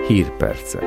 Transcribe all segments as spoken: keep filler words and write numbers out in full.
Hírpercek.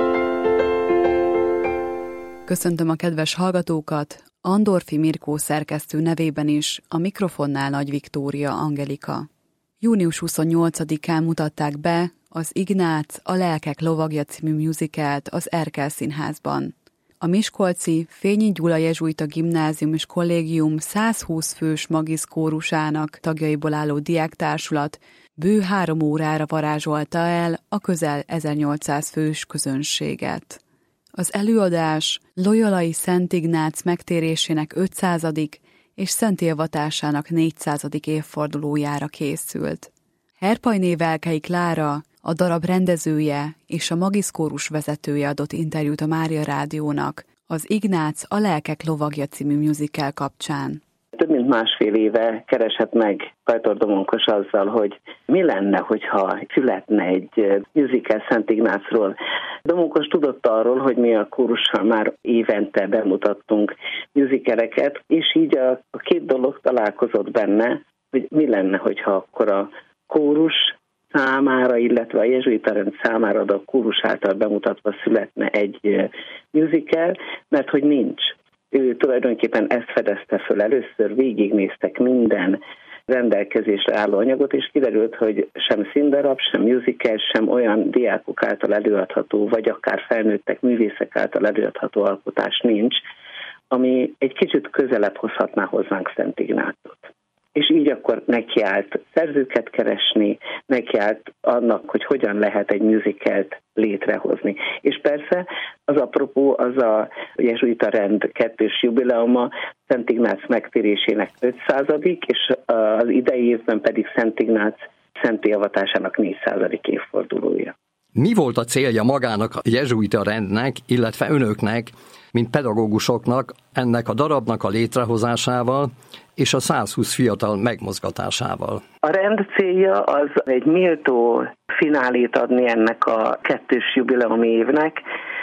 Köszöntöm a kedves hallgatókat, Andorfi Mirkó szerkesztő nevében is, a mikrofonnál Nagy Viktória Angelika. június huszonnyolcadikán mutatták be az Ignác, a lelkek lovagja című musicalt az Erkel Színházban. A miskolci Fényi Gyula jezsuita gimnázium és kollégium százhúsz fős magiszkórusának tagjaiból álló diáktársulat bő három órára varázsolta el a közel ezernyolcszáz fős közönséget. Az előadás Loyolai Szent Ignác megtérésének ötszázadik és szentélvatásának négyszázadik évfordulójára készült. Herpajné Velkei Klára, a darab rendezője és a magiszkórus vezetője adott interjút a Mária Rádiónak az Ignác, a lelkek lovagja című musical kapcsán. Több mint másfél éve keresett meg Kajtor Domonkos azzal, hogy mi lenne, hogyha születne egy musical Szent Ignácról. Domonkos tudott arról, hogy mi a kórussal már évente bemutattunk musicaleket, és így a, a két dolog találkozott benne, hogy mi lenne, hogyha akkor a kórus számára, illetve a jezsuita rend számára a kórus által bemutatva születne egy musical, mert hogy nincs. Ő tulajdonképpen ezt fedezte föl először, végignéztek minden rendelkezésre álló anyagot, és kiderült, hogy sem színdarab, sem musical, sem olyan diákok által előadható, vagy akár felnőttek művészek által előadható alkotás nincs, ami egy kicsit közelebb hozhatná hozzánk Szent Ignácot. És így akkor nekiállt szerzőket keresni, nekiállt annak, hogy hogyan lehet egy musicalt létrehozni. És persze az apropó az a jezsuita rend kettős jubileuma, Szent Ignác megtérésének ötszázadik, és az idei évben pedig Szent Ignác szentélvatásának négyszázadik évfordulója. Mi volt a célja magának a jezsuita rendnek, illetve önöknek, mint pedagógusoknak ennek a darabnak a létrehozásával és a százhúsz fiatal megmozgatásával? A rend célja az egy méltó finálét adni ennek a kettős jubileumi évnek,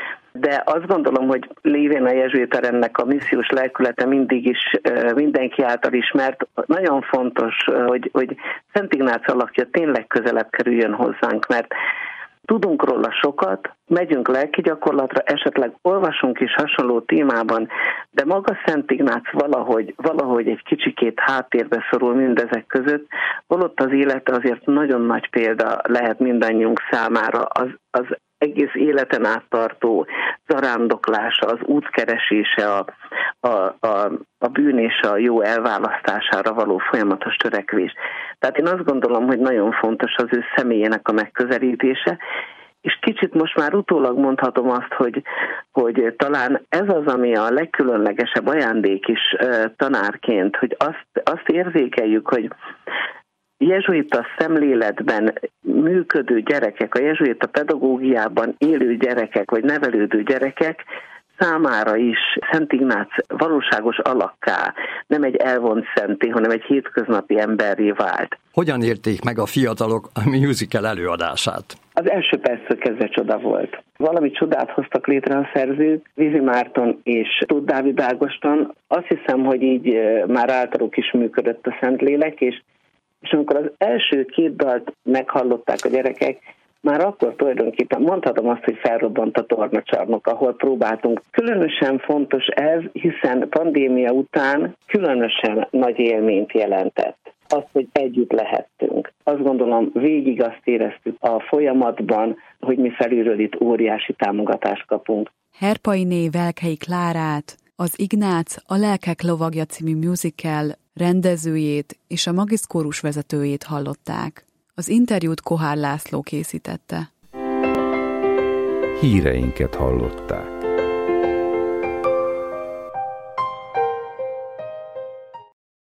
de azt gondolom, hogy lévén a jezsuita rendnek a missziós lelkülete mindig is mindenki által ismert. Nagyon fontos, hogy, hogy Szent Ignác alakja tényleg közelebb kerüljön hozzánk, mert tudunk róla sokat, megyünk lelki gyakorlatra, esetleg olvasunk is hasonló témában, de maga Szent Ignác valahogy, valahogy egy kicsikét háttérbe szorul mindezek között, holott az élete azért nagyon nagy példa lehet mindannyiunk számára, az, az egész életen áttartó zarándoklása, az útkeresése, a, a, a, a bűn és a jó elválasztására való folyamatos törekvés. Tehát én azt gondolom, hogy nagyon fontos az ő személyének a megközelítése, és kicsit most már utólag mondhatom azt, hogy, hogy talán ez az, ami a legkülönlegesebb ajándék is tanárként, hogy azt, azt érzékeljük, hogy jezsuita szemléletben működő gyerekek, a jezsuita pedagógiában élő gyerekek, vagy nevelődő gyerekek számára is Szent Ignác valóságos alakká, nem egy elvont szenté, hanem egy hétköznapi emberré vált. Hogyan érték meg a fiatalok a musical előadását? Az első perctől kezdve csoda volt. Valami csodát hoztak létre a szerzők, Vizi Márton és Tóth Dávid Ágoston. Azt hiszem, hogy így már általuk is működött a Szentlélek, és És amikor az első két dalt meghallották a gyerekek, már akkor tulajdonképpen mondhatom azt, hogy felrobbant a tornacsarnok, ahol próbáltunk. Különösen fontos ez, hiszen pandémia után különösen nagy élményt jelentett. Az, hogy együtt lehettünk. Azt gondolom, végig azt éreztük a folyamatban, hogy mi felülről itt óriási támogatást kapunk. Herpainé Velkei Klárát, az Ignác, a lelkek lovagja című musical rendezőjét és a magiszkórus vezetőjét hallották. Az interjút Kohár László készítette. Híreinket hallották.